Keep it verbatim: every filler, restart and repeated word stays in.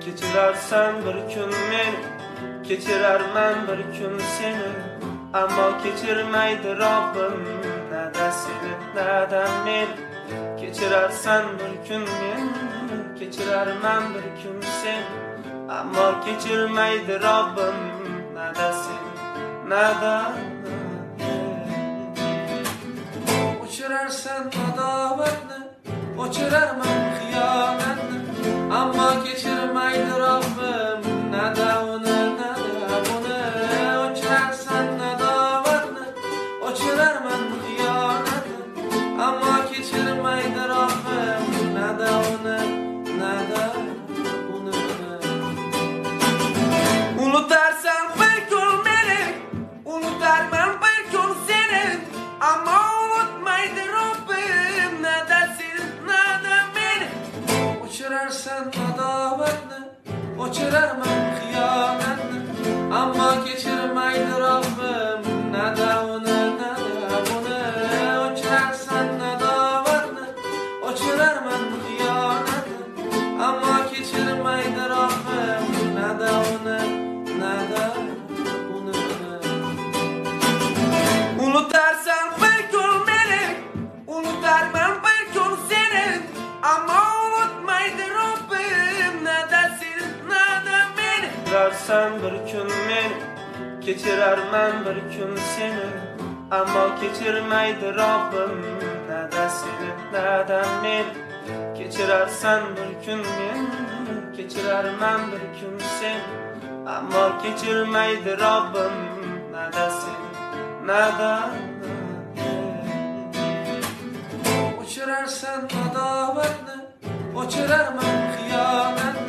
Keçirarsan bir kun meni, keçirarman bir kun seni. Ammo keçirmaydi Robbim, nada seni, nada meni. Keçirarsan bir kun meni, keçirarman bir kun seni. Ammo keçirmaydi Robbim, nada seni, nada meni. O'chirarsan adovatni, o'chirarman xiyonatni. Ammo keçirmaydi Robbim, nada uni, nada buni. O'chirarsan adovatni, o'chirarman xiyonatni. Ammo keçirmaydi Robbim, nada uni, nada buni. Unutarsan bir kun meni, unutarman bir kun seni. Ammo unutmaydi Robbim, nada seni, nada meni. O'chirarsan adovatni, o'chirarman xiyonatni. Ammo kechirmaydi Robbim, nada uni, nada buni. O'chirarsan adovatni, o'chirarman xiyonatni. Ammo kechirmaydi Robbim, nada uni, nada buni. Unutarsan bir kun meni, unutarman bir kun seni. Ammo unutmaydi Robbim, nada seni, nada meni. Keçirarsan bir kun meni, keçirarman bir kun seni. Ammo keçirmaydi Robbim, nada seni, nada meni. Keçirarsan bir kun meni, keçirarman bir kun seni. Ammo keçirmaydi Robbim, nada seni, nada meni. O'chirarsan adovatni, o'chirarman xiyonatni.